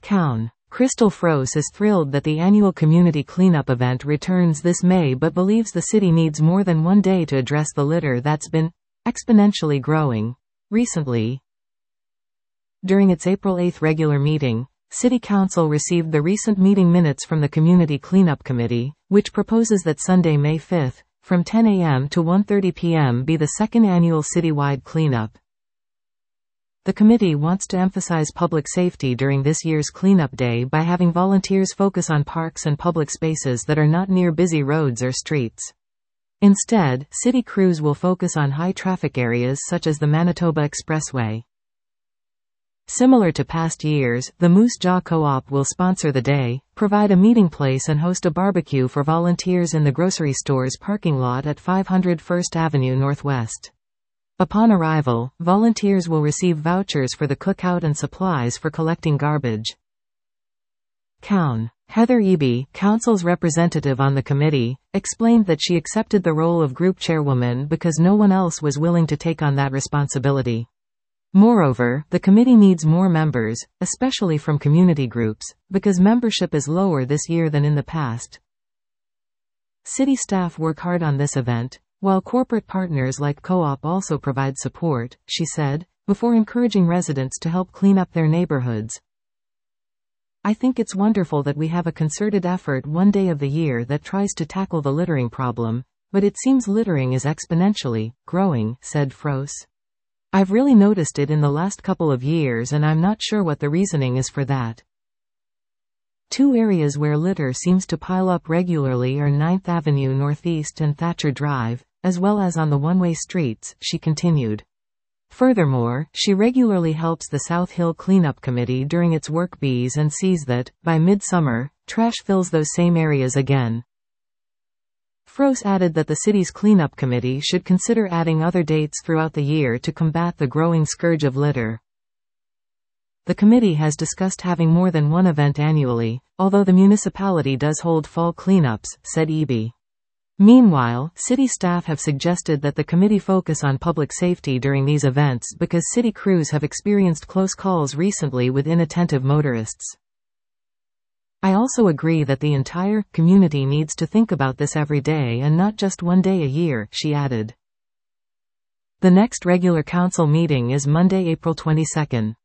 Cown. Crystal Froese is thrilled that the annual community cleanup event returns this May but believes the city needs more than one day to address the litter that's been exponentially growing recently. During its April 8 regular meeting, City Council received the recent meeting minutes from the Community Cleanup Committee, which proposes that Sunday, May 5, from 10 a.m. to 1:30 p.m. be the second annual citywide cleanup. The committee wants to emphasize public safety during this year's cleanup day by having volunteers focus on parks and public spaces that are not near busy roads or streets. Instead, city crews will focus on high-traffic areas such as the Manitoba Expressway. Similar to past years, the Moose Jaw Co-op will sponsor the day, provide a meeting place and host a barbecue for volunteers in the grocery store's parking lot at 500 First Avenue Northwest. Upon arrival, volunteers will receive vouchers for the cookout and supplies for collecting garbage. Cown. Heather Eby, council's representative on the committee, explained that she accepted the role of group chairwoman because no one else was willing to take on that responsibility. Moreover, the committee needs more members, especially from community groups, because membership is lower this year than in the past. City staff work hard on this event, while corporate partners like Co-op also provide support, she said, before encouraging residents to help clean up their neighborhoods. I think it's wonderful that we have a concerted effort one day of the year that tries to tackle the littering problem, but it seems littering is exponentially growing, said Froese. I've really noticed it in the last couple of years and I'm not sure what the reasoning is for that. Two areas where litter seems to pile up regularly are 9th Avenue Northeast and Thatcher Drive, as well as on the one-way streets, she continued. Furthermore, she regularly helps the South Hill Cleanup Committee during its work bees and sees that, by midsummer, trash fills those same areas again. Froese added that the city's cleanup committee should consider adding other dates throughout the year to combat the growing scourge of litter. The committee has discussed having more than one event annually, although the municipality does hold fall cleanups, said Eby. Meanwhile, city staff have suggested that the committee focus on public safety during these events because city crews have experienced close calls recently with inattentive motorists. I also agree that the entire community needs to think about this every day and not just one day a year, she added. The next regular council meeting is Monday, April 22.